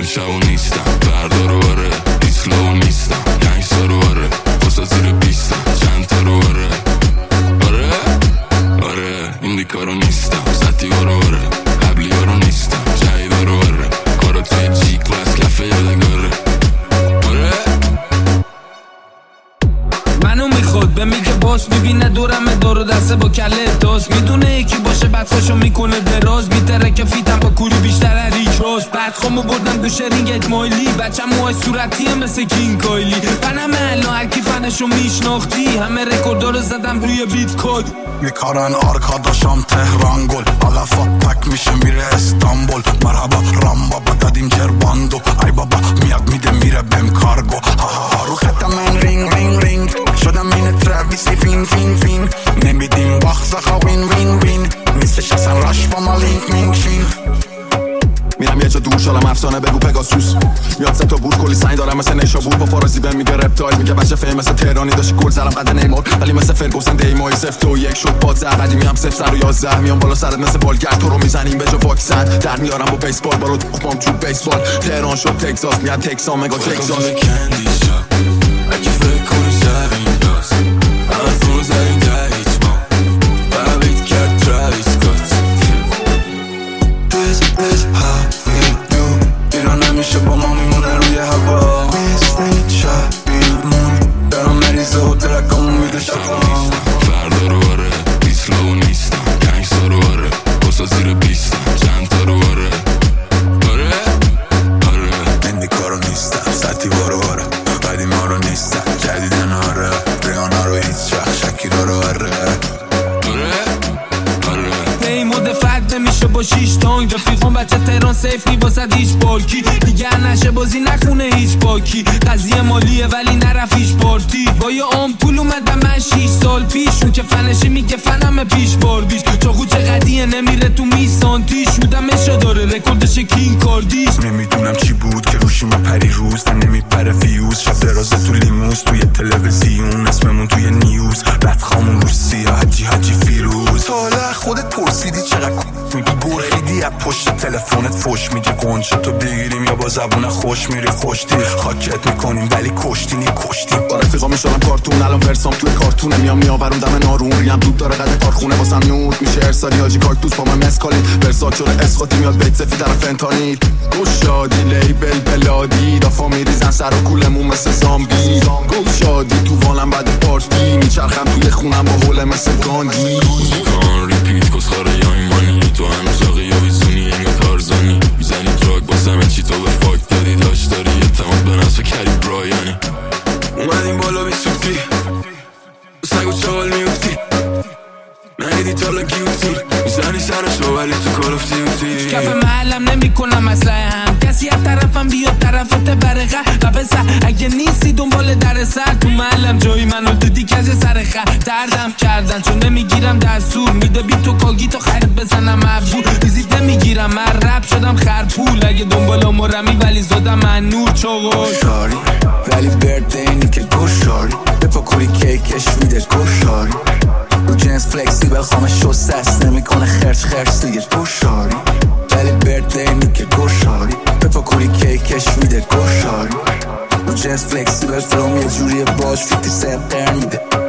شبو نیستم فردا رو آره دیسلو نیستم گنگستا رو آره بسا زیر بیستم چند تا رو آره آره آره این دیکارو نیستم سطی رو آره قبلی ها رو نیستم جایی رو آره کارا توی جی کلاس کفه یادگاره آره منو میخواد به میگه باس میبینه دورمه دارو دسته با کله داست میدونه یکی باشه بچه‌شو میکنه دراز میتره که فیتم با کوری بیشتر ریچاز بعد خامو بردم گوشه رینگ اجمالی بچه موهای صورتیه مثل کینگ کایلی فنم الان هرکی فنشو میشناختی همه رکوردا رو زدم روی بیت کد میکارن آرکاداشم تهران گل علفا تک میشه میره استانبول مرحبا رام بابا دادیم جرباندو ای بابا میاد میده میره بهم کارگو رو خطم من رینگ رینگ رینگ شدم این ترویسی فین فین فین نمیدیم باخت وین وین وین نیستش اصلا راش با ما لینک مینگ شین میرم یه جا دور شالم افسانه بگو پگاسوس میاد سه تا بود کلی سعی دارم مثل نیشابور با فارسی بهم میگه رپتایل میگه بچه فهم مثل تهرانی داشتی گل زدم قد نیمار ولی مثل فرگوسن دیمای 0-2-1 شد پادزه قدیمی هم 0-11 میام بالا سرت مثل بالگر تو رو میزنیم به جا واکسن در میارم با بیسبال بارو تخمام چوب بیسبال تهران شد تگزاس میاد تکسان مگا تگزاس اگه فکر کنی سر این داست حرف رو زدیم در هیچ ما برمیت کرد تراویس کات This how we do ایران همیشه با ما میمونه روی هوا مثل شبیمون برام مریضه و ترکامون میده شبان فردا رو آره دیسلو نیستم گنگستا رو آره بسا زیر بیستم چند تا رو آره آره آره این دیکارو نیستم سطی بارو آره قدیم ها رو نیستم جدیدن آره ریانا رو هیچ شکی رو آره مود فرد نمیشه با 6 تانگ رفیقون بچه تهران سیف نی واسد هیچ بالکی دیگر نشه بازی نخونه هیچ باکی قضیه مالیه ولی نرف هیچ پارتی با یه آمپول اومدم من 6 سال پیش اون که فنشه میگه فنم پیش بار بیش چاقو چقدیه نمیره تو میسانتیش شدمشو داره رکوردش کینگ کاردیش نمیدونم چی بود که روشیم پری روز نمیپره فیوز شب درازه تو لیموز توی تلویزیون اسممون توی نیوز بدخامون رو سیاه حجی فیروز حالا خودت پرسیدی چقدر میگی بریدی از پشت تلفنت فوش میگی گنچه تو بگیریم یا با زبون خوش میری خوشتی خاکت میکنیم ولی کشتینی کشتیم با رفیقا میشدم کارتون الان ورسام توی کارتونه میام میآورون دم نارون ریم دود داره قد کارخونه واسم نور میشه ارسالی حاجی کارتوس با من مسکالی ورسات شده اسخاطی میاد بیت سفید طرف فنتانیل گوشادی لیبل بلادی دافا میریزن سر و کولمون مثل زامبی گوشادی تو وانم بعد پارتی میچرخم توی خونم با حوله مثل گاندی کان ریپیت کسخاره یا ایمانی تو هم زاقی یا ویزونی انگا تارزانی میزنی دراگ بازمه چی تو به فاک دادی داشت داری اعتماد به نفس کری برایانی اومدیم بالا بی سوتی سگ و چال میوتی نهیدی تالا کیوتی میزنی سرشو ولی تو کال اف دیوتی کف محلم نمی کنم مسئله هم کسی از طرفم بیاد طرفت برقه و بسه اگه نیستی دنبال در سر تو محلم جایی منو دیدی کسی سر خط دردم کردن چون نمیگیرم دستور میده بی تو کاگی تا خرید بزنم مبور ویزیت نمیگیرم من رپ شدم خرپول اگه دنبال مرمی ولی زدم من نور چاقال گوشاری ولی بردینی که گوشاری بپا کوری کیکش ویده گوشاری رو جنس فلکسیبل خامه شسته است نمیکنه خرچ دیگه گوشاری ولی بردینی که گوشاری بپا کوری کیکش ویده گوشاری رو جنس فلکسیبل فلوم یه جوریه باش 50 سنت قرن میده